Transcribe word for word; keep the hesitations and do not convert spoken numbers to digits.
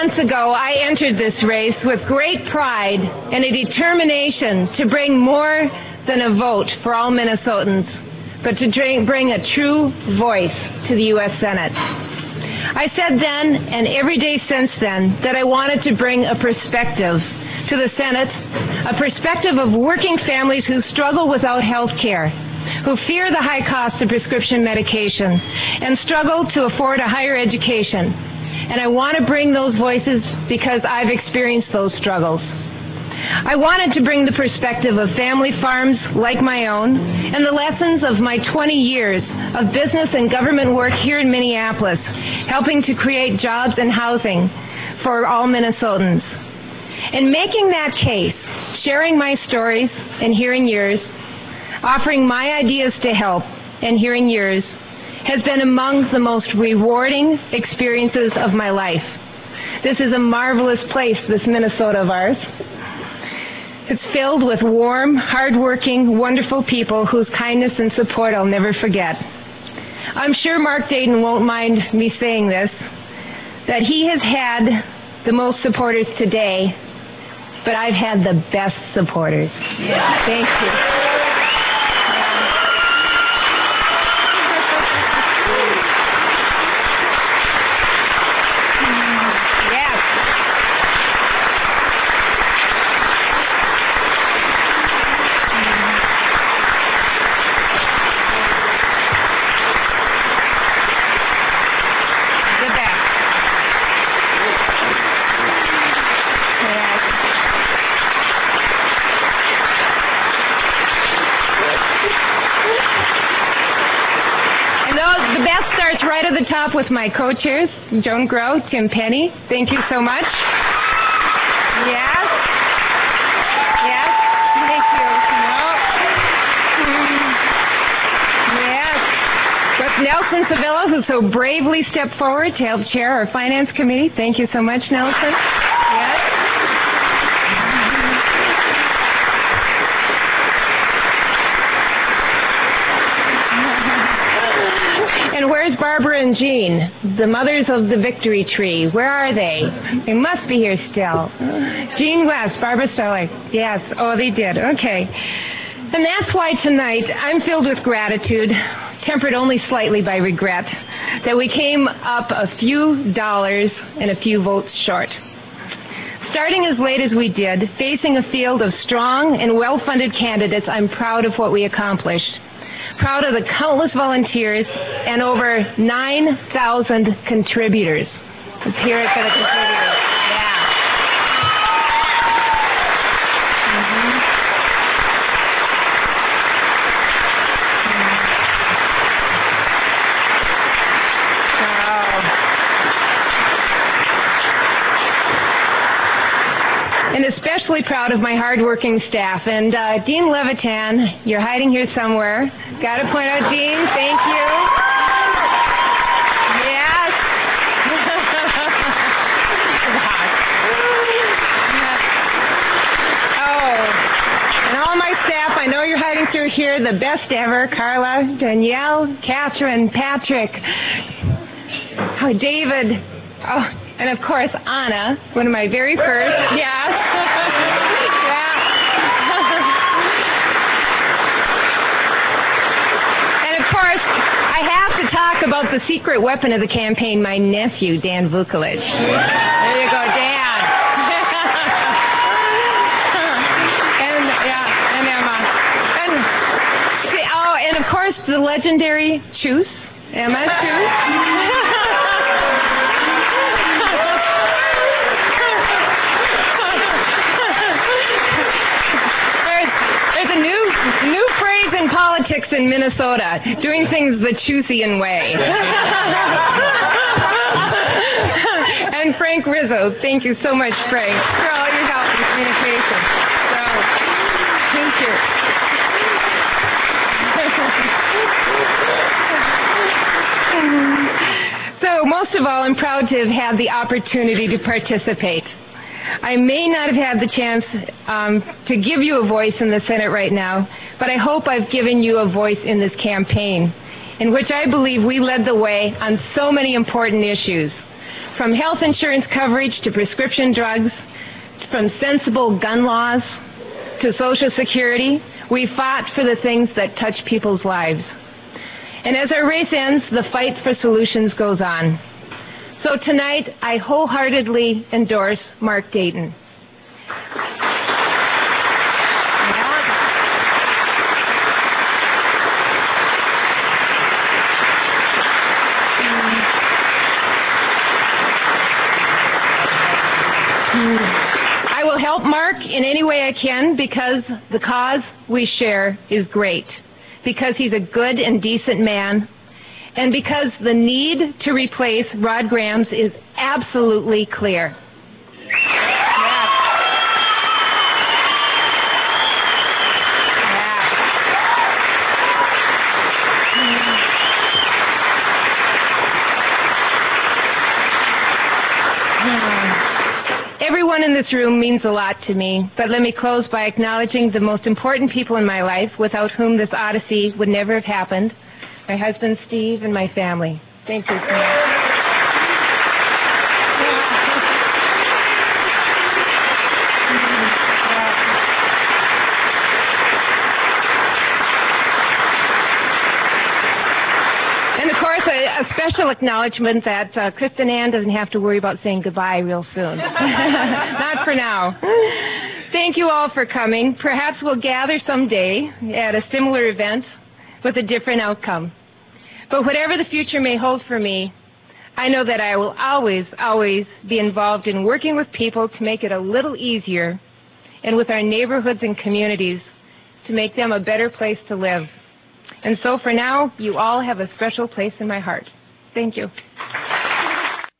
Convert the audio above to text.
months ago, I entered this race with great pride and a determination to bring more than a vote for all Minnesotans, but to bring a true voice to the U S Senate. I said then, and every day since then, that I wanted to bring a perspective to the Senate, a perspective of working families who struggle without health care, who fear the high cost of prescription medication, and struggle to afford a higher education. And I want to bring those voices because I've experienced those struggles. I wanted to bring the perspective of family farms like my own and the lessons of my twenty years of business and government work here in Minneapolis, helping to create jobs and housing for all Minnesotans. In making that case, sharing my stories and hearing yours, offering my ideas to help and hearing yours, has been among the most rewarding experiences of my life. This is a marvelous place, this Minnesota of ours. It's filled with warm, hardworking, wonderful people whose kindness and support I'll never forget. I'm sure Mark Dayton won't mind me saying this, that he has had the most supporters today, but I've had the best supporters. Yeah. Thank you. Right at the top with my co-chairs, Joan Grow, Tim Penny. Thank you so much. Yes. Yes. Thank you. No. Yes. With Nelson Sevilla, who so bravely stepped forward to help chair our Finance Committee. Thank you so much, Nelson. Yes. Where's Barbara and Jean, the mothers of the Victory Tree? Where are they? They must be here still. Jean West, Barbara Stoller. Yes. Oh, they did. Okay. And that's why tonight I'm filled with gratitude, tempered only slightly by regret, that we came up a few dollars and a few votes short. Starting as late as we did, facing a field of strong and well-funded candidates, I'm proud of what we accomplished. Proud of the countless volunteers and over nine thousand contributors. Let's hear it for the contributors. Yeah. Mm-hmm. Oh. And especially proud of my hardworking staff. And uh, Dean Levitan, you're hiding here somewhere. Got to point out, Dean, thank you. Yes. Oh, and all my staff, I know you're hiding through here, the best ever, Carla, Danielle, Catherine, Patrick, oh, David, oh, and of course, Anna, one of my very first, yes. Talk about the secret weapon of the campaign, my nephew, Dan Vukolich. There you go, Dan. and, yeah, and Emma. And, oh, and of course, the legendary Chus, Emma Chus. there's, there's a new, new phrase in politics in Minnesota, doing things the Chusian way. And Frank Rizzo, thank you so much, Frank, for all your help in communication. So, thank you. So, most of all, I'm proud to have had the opportunity to participate. I may not have had the chance um, to give you a voice in the Senate right now, but I hope I've given you a voice in this campaign, in which I believe we led the way on so many important issues. From health insurance coverage to prescription drugs, from sensible gun laws to Social Security, we fought for the things that touch people's lives. And as our race ends, the fight for solutions goes on. So tonight, I wholeheartedly endorse Mark Dayton. I will help Mark in any way I can because the cause we share is great, because he's a good and decent man, and because the need to replace Rod Grams is absolutely clear. Everyone in this room means a lot to me, but let me close by acknowledging the most important people in my life without whom this odyssey would never have happened. My husband, Steve, and my family. Thank you so much. And of course, a, a special acknowledgement that uh, Kristen Ann doesn't have to worry about saying goodbye real soon. Not for now. Thank you all for coming. Perhaps we'll gather someday at a similar event with a different outcome. But whatever the future may hold for me, I know that I will always, always be involved in working with people to make it a little easier, and with our neighborhoods and communities to make them a better place to live. And so for now, you all have a special place in my heart. Thank you.